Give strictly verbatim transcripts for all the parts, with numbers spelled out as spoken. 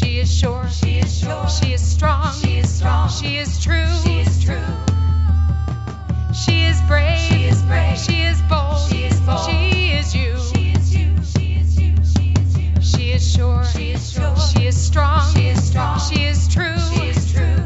She is sure. She is sure. She is strong. She is strong. She is true. She is true. She is brave. She is brave. She is bold. She is bold. She is you. She is you. She is you. She is you. She is sure. She is sure. She is strong. She is strong. She is true. She is true.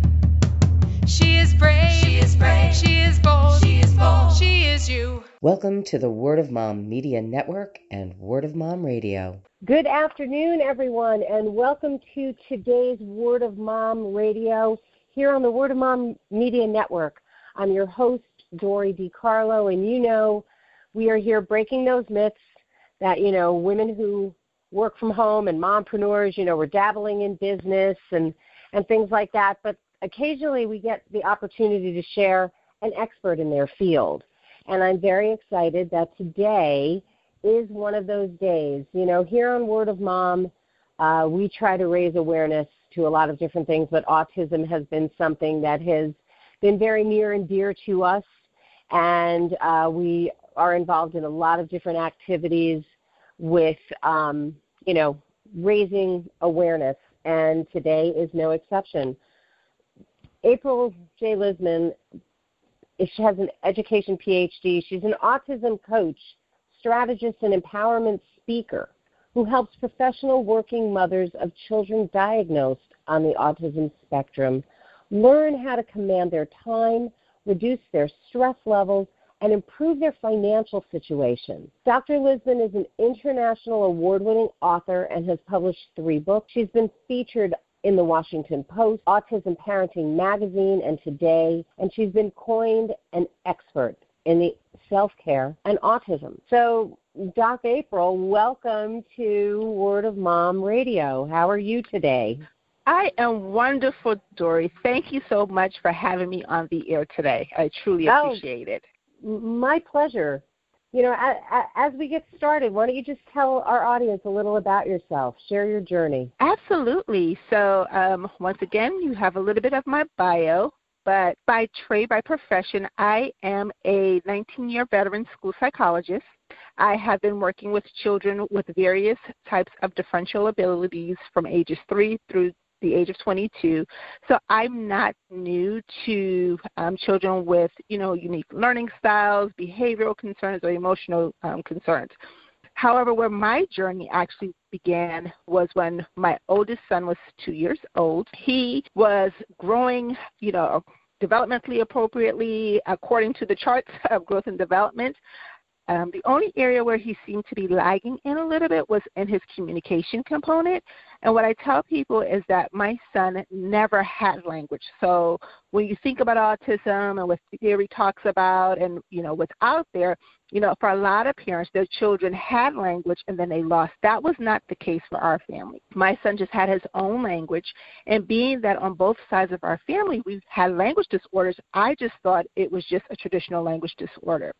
She is brave. She is brave. She is bold. She is bold. She is you. Welcome to the Word of Mom Media Network and Word of Mom Radio. Good afternoon, everyone, and welcome to today's Word of Mom Radio here on the Word of Mom Media Network. I'm your host, Dory DiCarlo, and you know we are here breaking those myths that, you know, women who work from home and mompreneurs, you know, we're dabbling in business and, and things like that, but occasionally we get the opportunity to share an expert in their field. And I'm very excited that today is one of those days. You know, here on Word of Mom, uh, we try to raise awareness to a lot of different things, but autism has been something that has been very near and dear to us. And uh, we are involved in a lot of different activities with, um, you know, raising awareness. And today is no exception. April J. Lisman, she has an education P H D. She's an autism coach, strategist, and empowerment speaker who helps professional working mothers of children diagnosed on the autism spectrum learn how to command their time, reduce their stress levels, and improve their financial situation. Doctor Lisman is an international award-winning author and has published three books. She's been featured in the Washington Post, Autism Parenting Magazine, and Today, and she's been coined an expert in the self-care and autism. So, Doc April, welcome to Word of Mom Radio. How are you today? I am wonderful, Dory. Thank you so much for having me on the air today. I truly appreciate oh, it. My pleasure. You know, as we get started, why don't you just tell our audience a little about yourself, share your journey. Absolutely. So um, once again, you have a little bit of my bio, but by trade, by profession, I am a nineteen-year veteran school psychologist. I have been working with children with various types of differential abilities from ages three through the age of twenty-two. So I'm not new to um, children with, you know, unique learning styles, behavioral concerns, or emotional um, concerns. However, where my journey actually began was when my oldest son was two years old. He was growing, you know, developmentally appropriately according to the charts of growth and development. Um, the only area where he seemed to be lagging in a little bit was in his communication component. And what I tell people is that my son never had language. So when you think about autism and what theory talks about and, you know, what's out there, you know, for a lot of parents, their children had language and then they lost. That was not the case for our family. My son just had his own language. And being that on both sides of our family we had language disorders, I just thought it was just a traditional language disorder.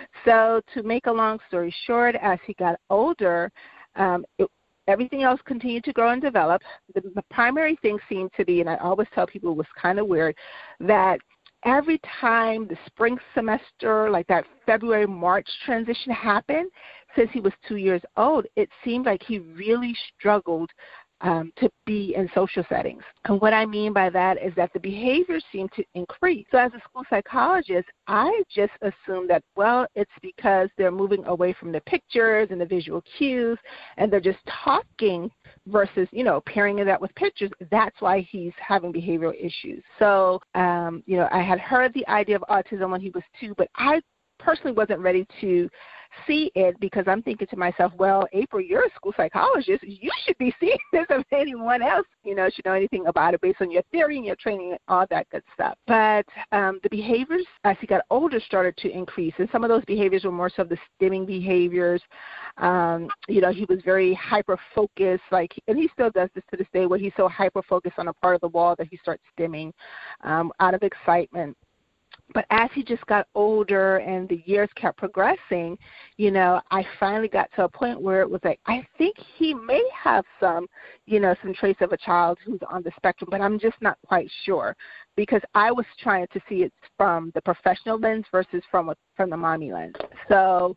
So to make a long story short, as he got older, um, it, everything else continued to grow and develop. The, the primary thing seemed to be, and I always tell people it was kind of weird, that every time the spring semester, like that February, March transition happened, since he was two years old, it seemed like he really struggled Um, to be in social settings. And what I mean by that is that the behaviors seem to increase. So as a school psychologist, I just assume that, well, it's because they're moving away from the pictures and the visual cues, and they're just talking versus, you know, pairing it up with pictures. That's why he's having behavioral issues. So, um, you know, I had heard the idea of autism when he was two, but I personally wasn't ready to see it because I'm thinking to myself, well, April, you're a school psychologist. You should be seeing this if anyone else, you know, should know anything about it based on your theory and your training and all that good stuff. But um, the behaviors, as he got older, started to increase. And some of those behaviors were more so the stimming behaviors. Um, you know, he was very hyper-focused, like, and he still does this to this day, where he's so hyper-focused on a part of the wall that he starts stimming um, out of excitement. But as he just got older and the years kept progressing, you know, I finally got to a point where it was like, I think he may have some, you know, some trace of a child who's on the spectrum, but I'm just not quite sure, because I was trying to see it from the professional lens versus from from the mommy lens. So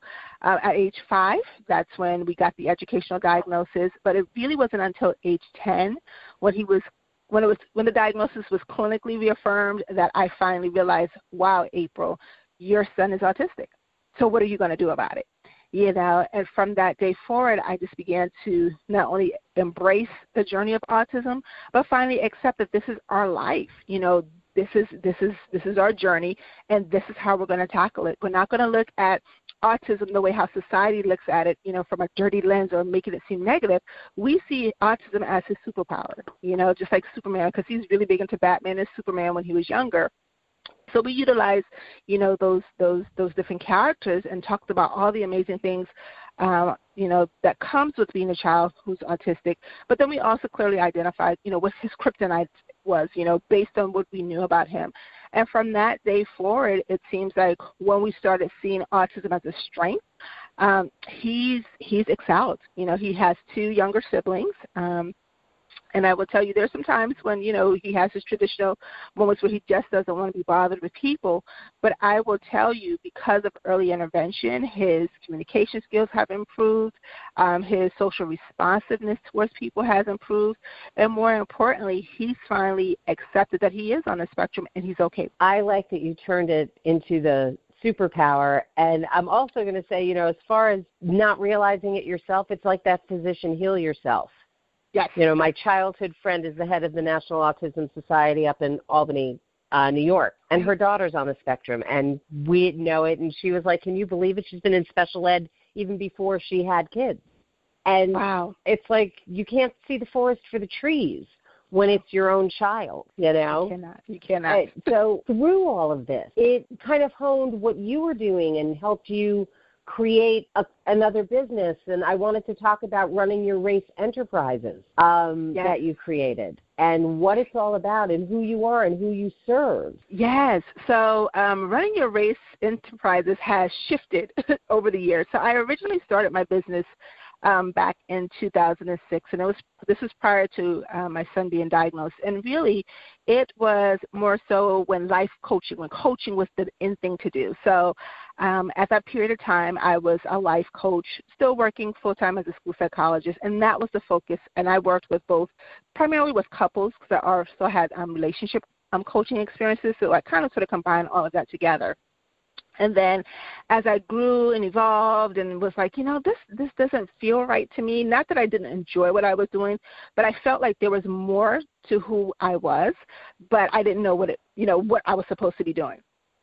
uh, at age five. That's when we got the educational diagnosis, but it really wasn't until age ten when he was when it was when the diagnosis was clinically reaffirmed that I finally realized, wow, April, your son is autistic. So what are you going to do about it? You know, and from that day forward, I just began to not only embrace the journey of autism, but finally accept that this is our life. You know, this is this is this is our journey, and this is how we're going to tackle it. We're not going to look at autism the way how society looks at it, you know, from a dirty lens or making it seem negative. We see autism as his superpower, you know, just like Superman, because he's really big into Batman and Superman when he was younger. So we utilize, you know, those those those different characters and talked about all the amazing things, uh, you know, that comes with being a child who's autistic. But then we also clearly identified, you know, what his kryptonite was, you know, based on what we knew about him. And from that day forward, it seems like when we started seeing autism as a strength, um, he's he's excelled. You know, he has two younger siblings. Um, And I will tell you, there's some times when, you know, he has his traditional moments where he just doesn't want to be bothered with people. But I will tell you, because of early intervention, his communication skills have improved, um, his social responsiveness towards people has improved, and more importantly, he's finally accepted that he is on the spectrum and he's okay. I like that you turned it into the superpower. And I'm also going to say, you know, as far as not realizing it yourself, it's like that physician, heal yourself. Yes. You know, my childhood friend is the head of the National Autism Society up in Albany, uh, New York, and her daughter's on the spectrum, and we didn't know it, and she was like, can you believe it? She's been in special ed even before she had kids. And wow. It's like you can't see the forest for the trees when it's your own child, you know? You cannot. You cannot. And so through all of this, it kind of honed what you were doing and helped you create a, another business, and I wanted to talk about Running Your Race Enterprises um, yes. that you created and what it's all about and who you are and who you serve. Yes. So um, Running Your Race Enterprises has shifted over the years. So I originally started my business um, back in two thousand six, and it was this was prior to uh, my son being diagnosed. And really, it was more so when life coaching, when coaching was the in thing to do. So um, at that period of time, I was a life coach, still working full-time as a school psychologist, and that was the focus. And I worked with both, primarily with couples, because I also had um, relationship um, coaching experiences, so I kind of sort of combined all of that together. And then as I grew and evolved and was like, you know, this this doesn't feel right to me. Not that I didn't enjoy what I was doing, but I felt like there was more to who I was, but I didn't know what it, you know, what I was supposed to be doing.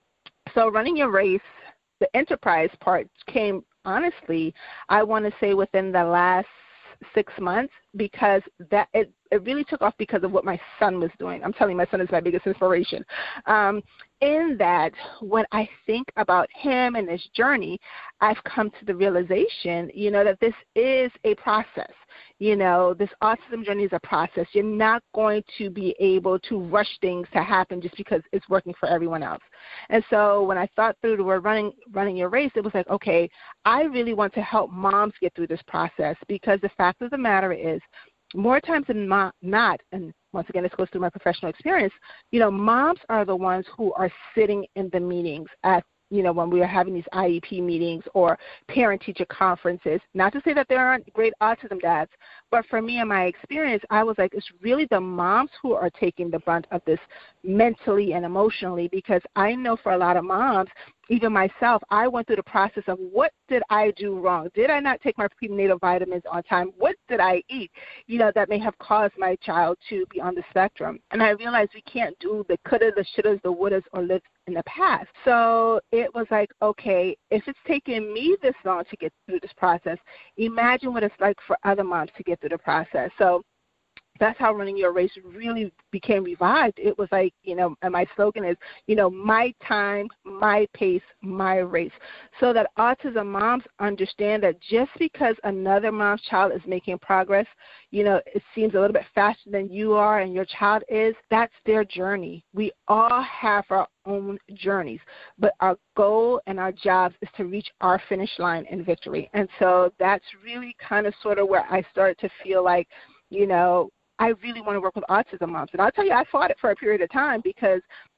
So Running Your Race, the enterprise part came, honestly, I want to say within the last six months because that it, it really took off because of what my son was doing. I'm telling you, my son is my biggest inspiration. Um, in that, when I think about him and his journey, I've come to the realization, you know, that this is a process. You know, this autism journey is a process. You're not going to be able to rush things to happen just because it's working for everyone else. And so when I thought through the word running, running your race, it was like, okay, I really want to help moms get through this process because the fact of the matter is, more times than not, and once again, this goes through my professional experience, you know, moms are the ones who are sitting in the meetings at, you know, when we are having these I E P meetings or parent-teacher conferences. Not to say that there aren't great autism dads, but for me, in my experience, I was like, it's really the moms who are taking the brunt of this mentally and emotionally because I know for a lot of moms, even myself, I went through the process of what did I do wrong? Did I not take my prenatal vitamins on time? What did I eat, you know, that may have caused my child to be on the spectrum? And I realized we can't do the coulda, the shouldas, the wouldas, or lives in the past. So it was like, okay, if it's taken me this long to get through this process, imagine what it's like for other moms to get through the process. So that's how Running Your Race really became revived. It was like, you know, and my slogan is, you know, my time, my pace, my race. So that autism moms understand that just because another mom's child is making progress, you know, it seems a little bit faster than you are and your child is, that's their journey. We all have our own journeys, but our goal and our jobs is to reach our finish line in victory. And so that's really kind of sort of where I started to feel like, you know, I really want to work with autism moms. And I'll tell you, I fought it for a period of time because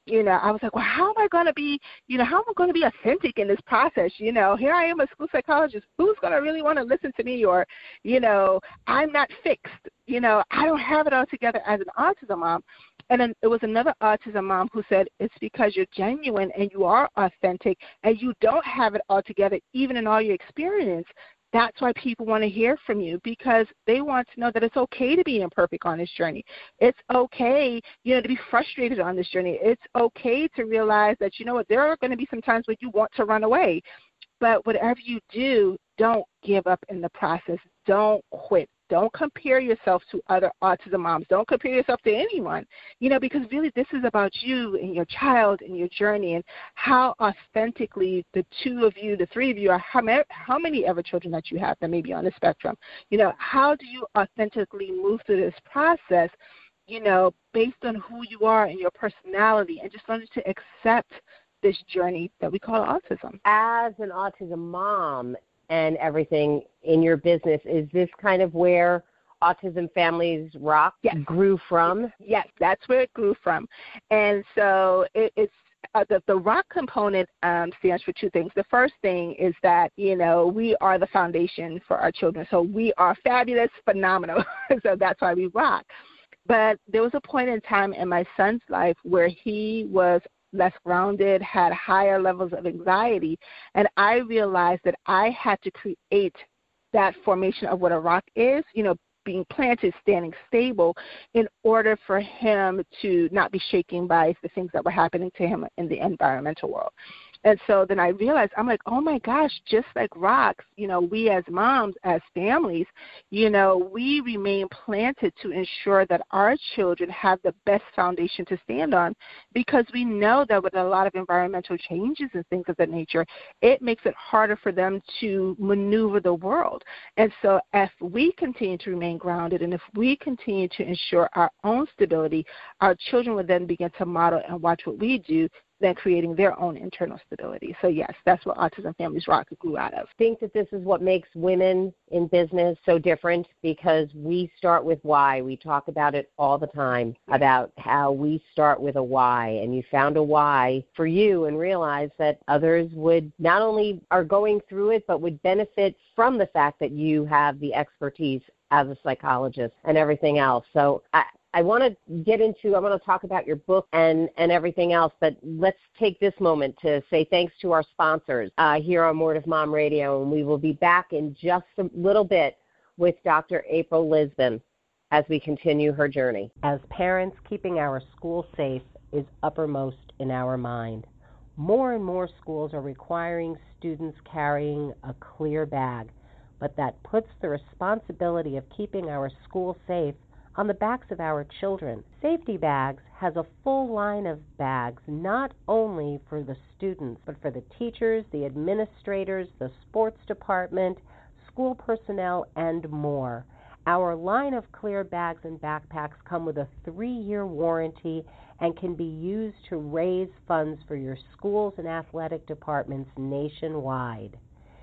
You know, I was like, well, how am I going to be, you know, how am I going to be authentic in this process? You know, here I am, a school psychologist. Who's going to really want to listen to me? Or, you know, I'm not fixed. You know, I don't have it all together as an autism mom. And then it was another autism mom who said, it's because you're genuine and you are authentic and you don't have it all together, even in all your experience. That's why people want to hear from you, because they want to know that it's okay to be imperfect on this journey. It's okay, you know, to be frustrated on this journey. It's okay to realize that, you know what, there are going to be some times when you want to run away. But whatever you do, don't give up in the process. Don't quit. Don't compare yourself to other autism moms. Don't compare yourself to anyone, you know, because really this is about you and your child and your journey and how authentically the two of you, the three of you, or how many, how many ever children that you have that may be on the spectrum, you know, how do you authentically move through this process, you know, based on who you are and your personality, and just learning to accept this journey that we call autism. As an autism mom and everything in your business, is this kind of where Autism Families Rock yes. grew from? Yes, that's where it grew from. And so it, it's uh, the, the rock component um, stands for two things. The first thing is that, you know, we are the foundation for our children. So we are fabulous, phenomenal. So that's why we rock. But there was a point in time in my son's life where he was less grounded, had higher levels of anxiety, and I realized that I had to create that formation of what a rock is, you know, being planted, standing stable, in order for him to not be shaken by the things that were happening to him in the environmental world. And so then I realized, I'm like, oh my gosh, just like rocks, you know, we as moms, as families, you know, we remain planted to ensure that our children have the best foundation to stand on, because we know that with a lot of environmental changes and things of that nature, it makes it harder for them to maneuver the world. And so if we continue to remain grounded and if we continue to ensure our own stability, our children will then begin to model and watch what we do, then creating their own internal stability. So yes, that's what Autism Families Rock grew out of. I think that this is what makes women in business so different, because we start with why. We talk about it all the time, about how we start with a why, and you found a why for you and realized that others would not only are going through it, but would benefit from the fact that you have the expertise as a psychologist and everything else. So I, I want to get into, I want to talk about your book and, and everything else, but let's take this moment to say thanks to our sponsors uh, here on Word of Mom Radio, and we will be back in just a little bit with Doctor April Lisbon as we continue her journey. As parents, keeping our school safe is uppermost in our mind. More and more schools are requiring students carrying a clear bag, but that puts the responsibility of keeping our school safe on the backs of our children. Safety Bags has a full line of bags, not only for the students, but for the teachers, the administrators, the sports department, school personnel, and more. Our line of clear bags and backpacks come with a three-year warranty and can be used to raise funds for your schools and athletic departments nationwide.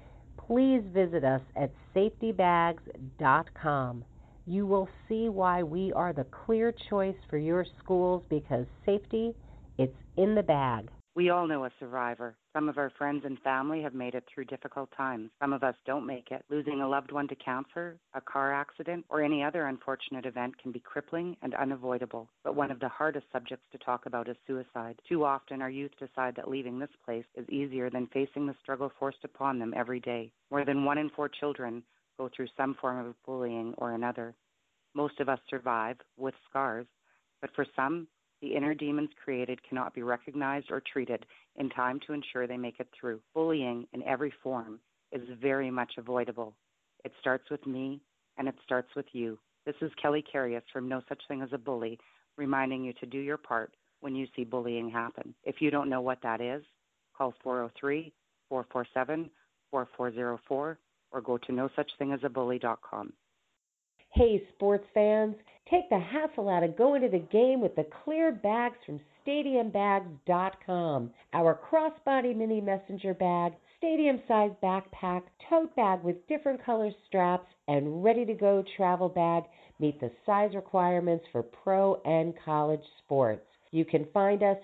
Please visit us at safety bags dot com. You will see why we are the clear choice for your schools, because safety, it's in the bag. We all know a survivor. Some of our friends and family have made it through difficult times. Some of us don't make it. Losing a loved one to cancer, a car accident, or any other unfortunate event can be crippling and unavoidable. But one of the hardest subjects to talk about is suicide. Too often our youth decide that leaving this place is easier than facing the struggle forced upon them every day. More than one in four children go through some form of bullying or another. Most of us survive with scars, but for some, the inner demons created cannot be recognized or treated in time to ensure they make it through. Bullying in every form is very much avoidable. It starts with me, and it starts with you. This is Kelly Carius from No Such Thing as a Bully, reminding you to do your part when you see bullying happen. If you don't know what that is, call four oh three, four four seven, four four zero four or go to no such thing as a bully dot com. Hey, sports fans, take the hassle out of going to the game with the clear bags from stadium bags dot com. Our crossbody mini messenger bag, stadium-sized backpack, tote bag with different color straps, and ready-to-go travel bag meet the size requirements for pro and college sports. You can find us at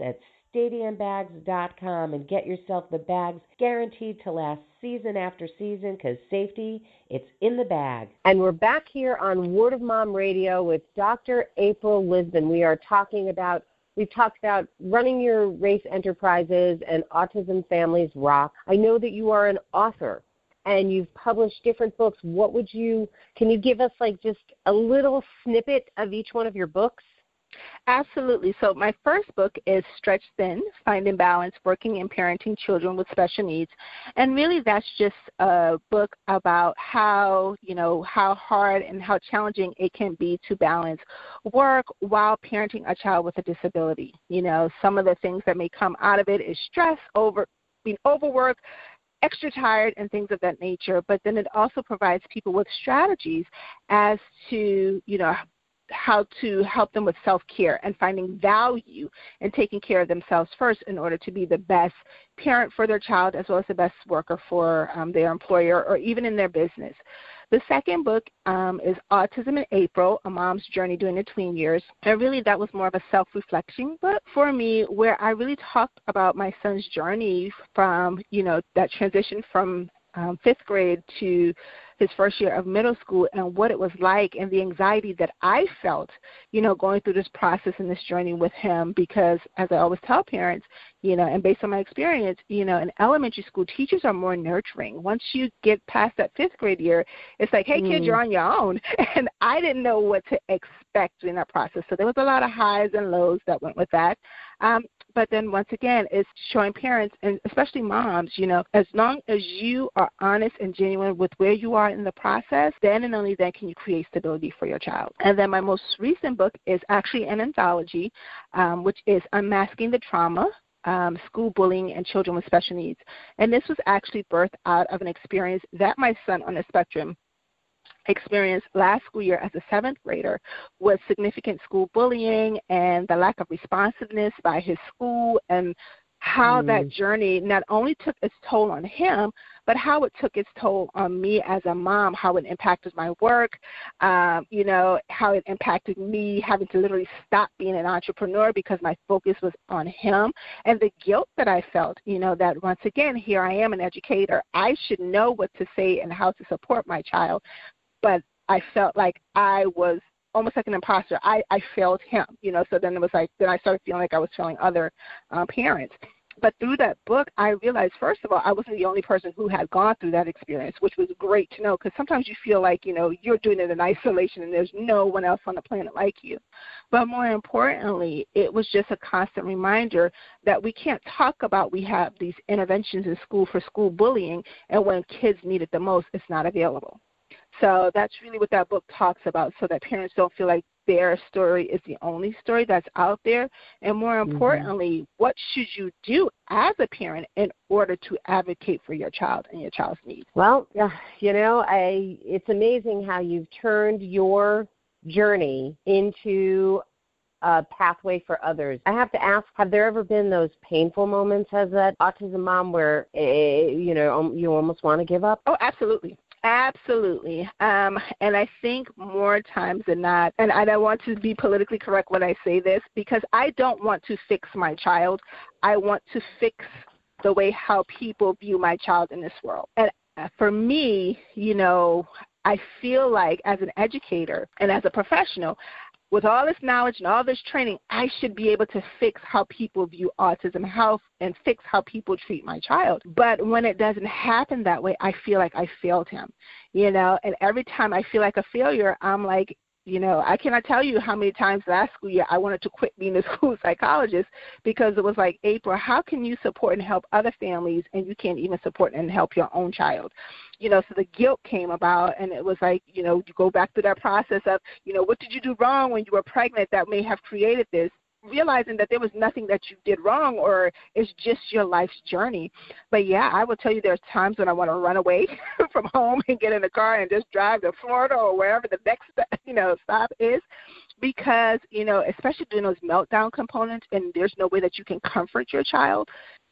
stadium bags dot com and get yourself the bags guaranteed to last season after season, because safety, it's in the bag. And we're back here on Word of Mom Radio with Doctor April Lisbon. We are talking about, we've talked about running your race enterprises and Autism Families Rock. I know that you are an author and you've published different books. What would you, can you give us like just a little snippet of each one of your books? Absolutely. So my first book is Stretch Thin, Finding Balance, Working and Parenting Children with Special Needs. And really that's just a book about how, you know, how hard and how challenging it can be to balance work while parenting a child with a disability. You know, some of the things that may come out of it is stress, over being overworked, extra tired, and things of that nature. But then it also provides people with strategies as to, you know, how to help them with self-care and finding value and taking care of themselves first in order to be the best parent for their child as well as the best worker for um, their employer or even in their business. The second book um, is Autism in April, A Mom's Journey During the Tween Years. And really that was more of a self-reflection book for me, where I really talked about my son's journey from, you know, that transition from um, fifth grade to his first year of middle school and what it was like and the anxiety that I felt, you know, going through this process and this journey with him, because as I always tell parents, you know, and based on my experience, you know, in elementary school, teachers are more nurturing. Once you get past that fifth grade year, it's like, hey, mm. kids, you're on your own. And I didn't know what to expect in that process. So there was a lot of highs and lows that went with that. Um, but then once again, it's showing parents, and especially moms, you know, as long as you are honest and genuine with where you are in the process, then and only then can you create stability for your child. And then my most recent book is actually an anthology, um, which is Unmasking the Trauma, Um, school bullying and children with special needs. And this was actually birthed out of an experience that my son on the spectrum experienced last school year as a seventh grader, with significant school bullying and the lack of responsiveness by his school, and how mm. that journey not only took its toll on him, but how it took its toll on me as a mom, how it impacted my work, um, you know, how it impacted me having to literally stop being an entrepreneur because my focus was on him, and the guilt that I felt, you know, that once again, here I am, an educator. I should know what to say and how to support my child, but I felt like I was almost like an imposter. I, I failed him, you know, so then it was like, then I started feeling like I was failing other uh, parents. But through that book, I realized, first of all, I wasn't the only person who had gone through that experience, which was great to know, because sometimes you feel like, you know, you're doing it in isolation and there's no one else on the planet like you. But more importantly, it was just a constant reminder that we can't talk about we have these interventions in school for school bullying, and when kids need it the most, it's not available. So that's really what that book talks about, so that parents don't feel like their story is the only story that's out there. And more importantly, mm-hmm. what should you do as a parent in order to advocate for your child and your child's needs? Well, you know, I it's amazing how you've turned your journey into a pathway for others. I have to ask, have there ever been those painful moments as that autism mom where, eh, you know, you almost want to give up? Oh, absolutely. Absolutely. Um, and I think more times than not, and I don't want to be politically correct when I say this, because I don't want to fix my child. I want to fix the way how people view my child in this world. And for me, you know, I feel like as an educator and as a professional, with all this knowledge and all this training, I should be able to fix how people view autism, how and fix how people treat my child. But when it doesn't happen that way, I feel like I failed him, you know, and every time I feel like a failure, I'm like, you know, I cannot tell you how many times last school year I wanted to quit being a school psychologist, because it was like, April, how can you support and help other families and you can't even support and help your own child? You know, so the guilt came about, and it was like, you know, you go back through that process of, you know, what did you do wrong when you were pregnant that may have created this? Realizing that there was nothing that you did wrong, or it's just your life's journey. But yeah, I will tell you there's times when I want to run away from home and get in the car and just drive to Florida or wherever the next, you know, stop is, because, you know, especially doing those meltdown components, and there's no way that you can comfort your child.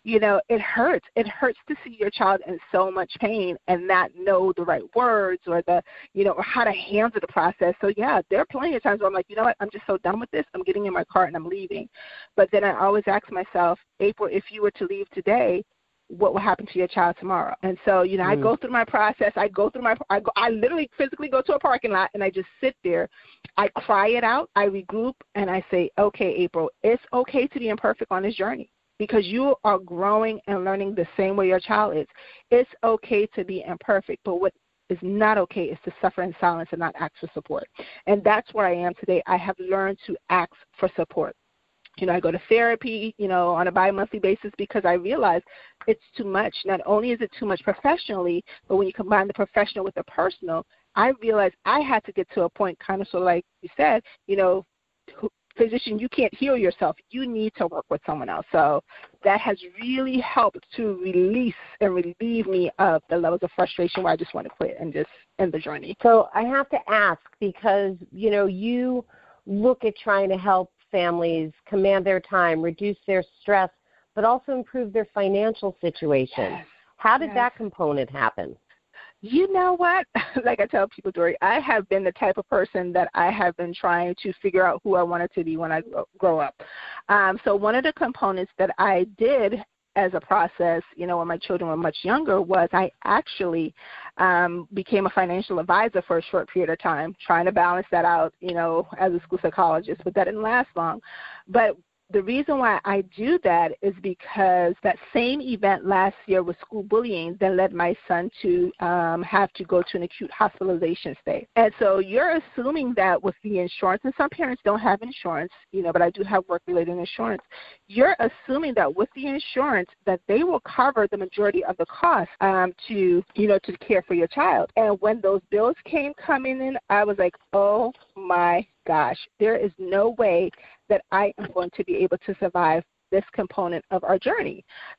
you know, it hurts. It hurts to see your child in so much pain and not know the right words or the, you know, or how to handle the process. So, yeah, there are plenty of times where I'm like, you know what, I'm just so done with this. I'm getting in my car and I'm leaving. But then I always ask myself, April, if you were to leave today, what will happen to your child tomorrow? And so, you know, mm. I go through my process. I go through my, I, go, I literally physically go to a parking lot and I just sit there. I cry it out. I regroup and I say, okay, April, it's okay to be imperfect on this journey because you are growing and learning the same way your child is. It's okay to be imperfect, but what is not okay is to suffer in silence and not ask for support. And that's where I am today. I have learned to ask for support. You know, I go to therapy, you know, on a bi-monthly basis because I realize it's too much. Not only is it too much professionally, but when you combine the professional with the personal, I realized I had to get to a point kind of so like you said, you know, physician, you can't heal yourself. You need to work with someone else. So that has really helped to release and relieve me of the levels of frustration where I just want to quit and just end the journey. So I have to ask because, you know, you look at trying to help families command their time, reduce their stress, but also improve their financial situation. Yes. How did yes. that component happen? You know what? Like I tell people, Dory, I have been the type of person that I have been trying to figure out who I wanted to be when I grow up. Um, so one of the components that I did as a process, you know, when my children were much younger, was I actually um, became a financial advisor for a short period of time, trying to balance that out, you know, as a school psychologist, but that didn't last long. But the reason why I do that is because that same event last year with school bullying then led my son to um, have to go to an acute hospitalization stay. And so you're assuming that with the insurance, and some parents don't have insurance, you know, but I do have work-related insurance. You're assuming that with the insurance that they will cover the majority of the cost um, to, you know, to care for your child. And when those bills came coming in, I was like, oh my gosh, there is no way that I am going to be able to survive this component of our journey.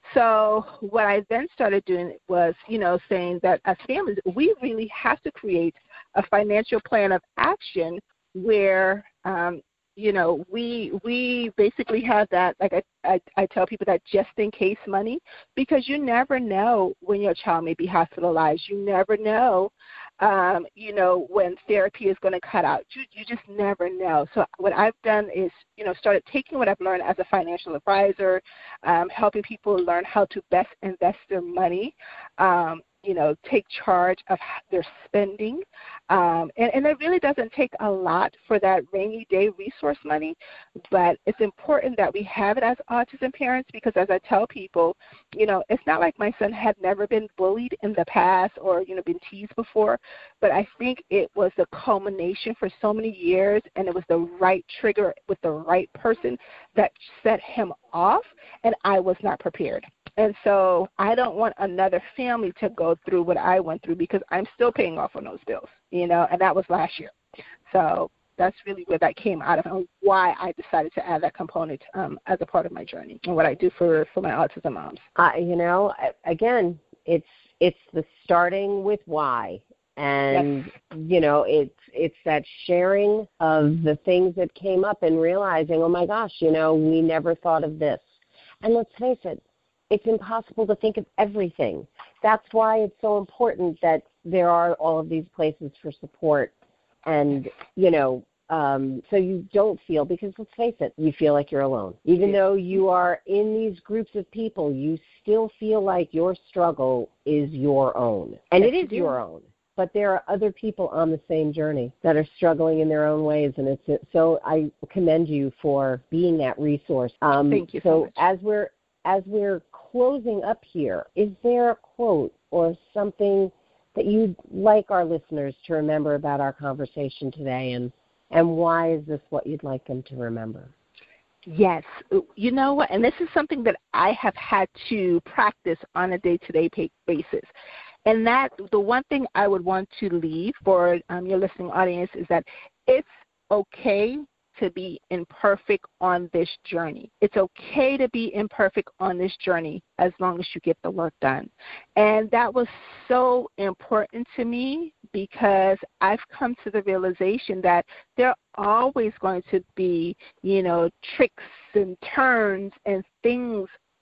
So what I then started doing was, you know, saying that as families, we really have to create a financial plan of action where, um, you know, we we basically have that, like I, I, I tell people, that just in case money, because you never know when your child may be hospitalized. You never know, um, you know, when therapy is going to cut out. You, you just never know. So what I've done is, you know, started taking what I've learned as a financial advisor, um, helping people learn how to best invest their money, um, you know, take charge of their spending. Um, and, and it really doesn't take a lot for that rainy day resource money, but it's important that we have it as autism parents because, as I tell people, you know, it's not like my son had never been bullied in the past or, you know, been teased before, but I think it was a culmination for so many years, and it was the right trigger with the right person that set him off, and I was not prepared. And so I don't want another family to go through what I went through because I'm still paying off on those bills, you know, and that was last year. So that's really where that came out of and why I decided to add that component um, as a part of my journey and what I do for, for my autism moms. Uh, you know, again, it's it's the starting with why. And, yes. you know, it's it's that sharing of the things that came up and realizing, oh, my gosh, you know, we never thought of this. And let's face it, it's impossible to think of everything. That's why it's so important that there are all of these places for support. And, you know, um, so you don't feel, because let's face it, you feel like you're alone. Even though you are in these groups of people, you still feel like your struggle is your own. And it is your own. But there are other people on the same journey that are struggling in their own ways, and it's so I commend you for being that resource. Um, Thank you so, so much. as we're as we're closing up here, is there a quote or something that you'd like our listeners to remember about our conversation today, and and why is this what you'd like them to remember? Yes. You know what? And this is something that I have had to practice on a day-to-day basis. And that the one thing I would want to leave for um, your listening audience is that it's okay to be imperfect on this journey. It's okay to be imperfect on this journey as long as you get the work done. And that was so important to me because I've come to the realization that there are always going to be, you know, tricks and turns and things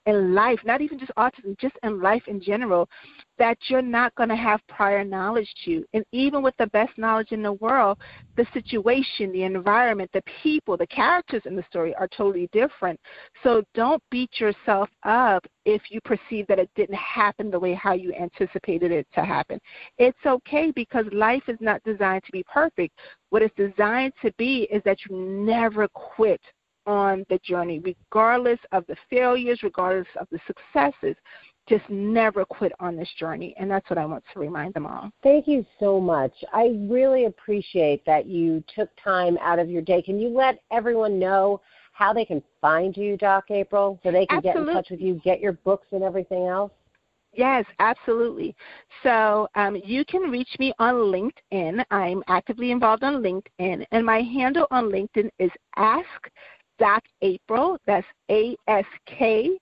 in life, not even just autism, just in life in general, that you're not going to have prior knowledge to. And even with the best knowledge in the world, the situation, the environment, the people, the characters in the story are totally different. So don't beat yourself up if you perceive that it didn't happen the way how you anticipated it to happen. It's okay, because life is not designed to be perfect. What it's designed to be is that you never quit on the journey, regardless of the failures, regardless of the successes. Just never quit on this journey, and that's what I want to remind them all. Thank you so much. I really appreciate that you took time out of your day. Can you let everyone know how they can find you, Doc April, so they can Absolutely. get in touch with you, get your books and everything else? Yes, absolutely. So um, you can reach me on LinkedIn. I'm actively involved on LinkedIn, and my handle on LinkedIn is Ask Doc April. That's A S K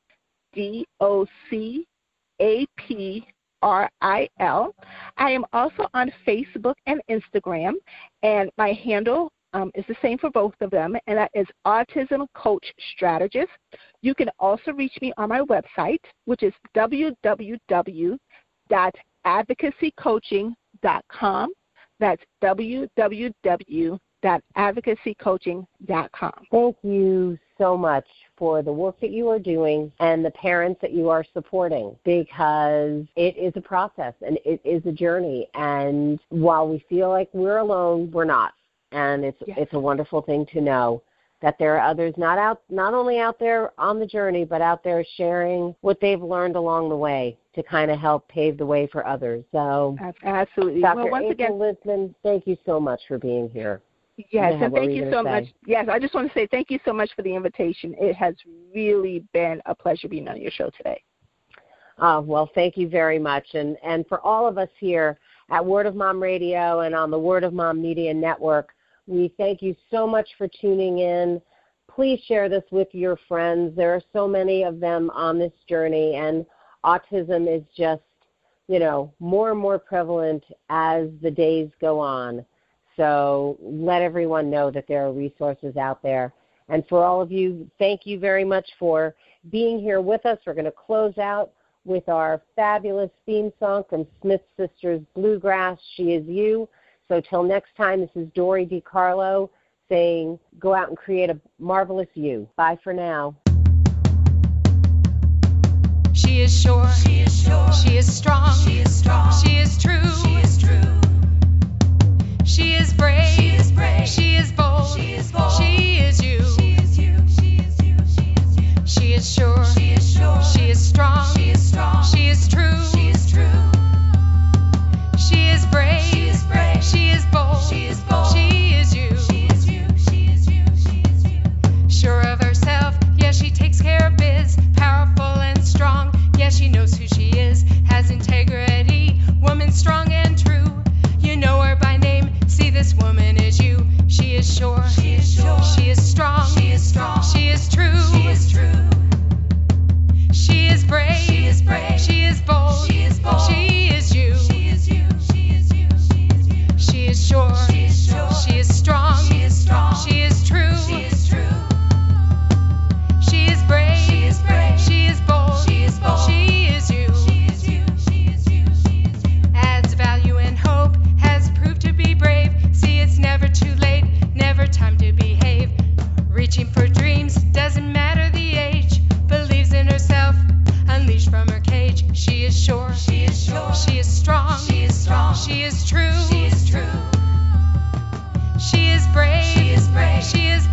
D O C A P R I L. I am also on Facebook and Instagram, and my handle um, is the same for both of them, and that is Autism Coach Strategist. You can also reach me on my website, which is w w w dot advocacy coaching dot com. That's w w w dot advocacy coaching dot com. Thank you so much for the work that you are doing and the parents that you are supporting, because it is a process and it is a journey. And while we feel like we're alone, we're not. And it's Yes. it's a wonderful thing to know that there are others not out, not only out there on the journey, but out there sharing what they've learned along the way to kind of help pave the way for others. So, Absolutely. Doctor Well, once April again, Lisman, thank you so much for being here. yes, Yeah, and what thank were you you gonna so say? much. Yes, I just want to say thank you so much for the invitation. It has really been a pleasure being on your show today. Uh, well, thank you very much. And, and for all of us here at Word of Mom Radio and on the Word of Mom Media Network, we thank you so much for tuning in. Please share this with your friends. There are so many of them on this journey, and autism is just, you know, more and more prevalent as the days go on. So let everyone know that there are resources out there. And for all of you, thank you very much for being here with us. We're going to close out with our fabulous theme song from Smith Sisters Bluegrass, She Is You. So till next time, this is Dori DiCarlo saying, go out and create a marvelous you. Bye for now. She is sure. She is sure. She is strong. She is strong. She is true. She is true. She is brave. She is brave. She is bold. She is bold. She is you. She is you. She is you. She is you. She is sure. She is sure. She is strong. She is strong. She is true. She is true. She is brave. She is brave. She is bold. She is bold. She is you. She is you. She is you. She is you. Sure of herself, yeah, she takes care of biz. Powerful and strong, yeah, she knows who she is. Has integrity, woman strong and true. You know her by name. See, this woman is you. She is sure. She is sure. She is strong. She is strong. She is true. She is true. She is brave. She is brave. She is bold. She is bold. She is you. She is you. She is you. She is you. She is sure. She is sure. She is strong. She is strong. She is true. She is true. She is brave. She is brave. She is bold. She is bold. She is you. She is you. She is you. She is you. Adds value and hope. Has proved to be brave. See, it's never too late. Never time to behave. Reaching for dreams. Doesn't matter the age. Believes in herself. Unleashed from her cage. She is sure. She is sure. She is strong. She is strong. She is true. She is true. She is brave. She is brave. She is